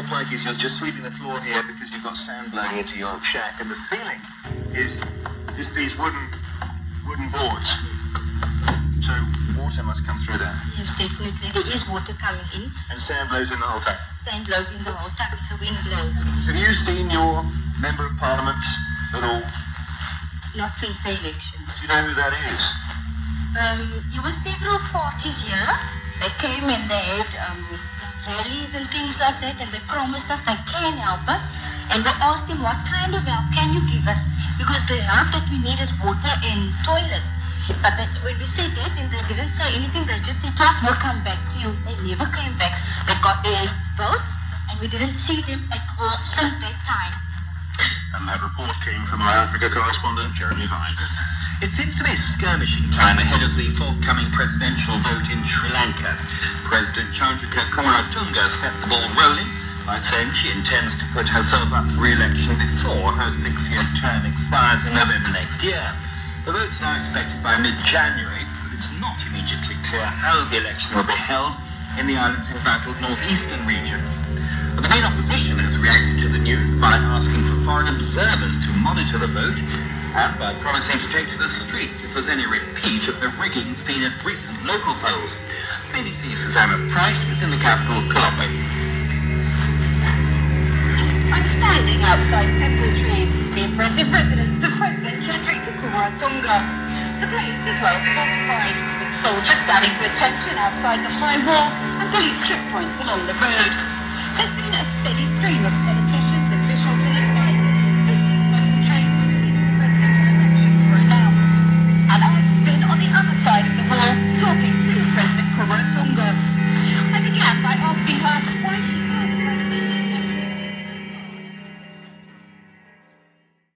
looks like is you're just sweeping the floor here because you've got sand blowing into your shack, and the ceiling is just these wooden boards. So water must come through there. Yes, definitely. There is water coming in. And sand blows in the whole time. Sand blows in the whole time. The wind blows. Have you seen your Member of Parliament at all? Not since the elections. Do you know who that is? There were several parties here. They came and they had rallies and things like that, and they promised us they can help us. And they asked him, what kind of help can you give us? Because the help that we need is water and toilets. But when we said that, and they didn't say anything, they just said, just we'll come back to you. They never came back. They got their votes, and we didn't see them at all since that time. And that report came from our Africa correspondent, Jeremy Vine. It seems to be skirmishing time ahead of the forthcoming presidential vote in Sri Lanka. President Chandrika Kumaratunga set the ball rolling by saying she intends to put herself up for re-election before her 6-year term expires in November next year. The vote's now expected by mid-January, but it's not immediately clear how the election will be held in the island's embattled northeastern regions. But the main opposition has reacted to the news by asking for foreign observers to monitor the vote and by promising to take to the streets if there's any repeat of the rigging seen at recent local polls. BBC's Susanna Price is in the capital, Colombo. I'm standing outside several trees. The impressive residence of President Chandrika Kumaratunga. The place is well fortified, with soldiers standing to attention outside the high wall and police checkpoints along the road. There's been a steady stream of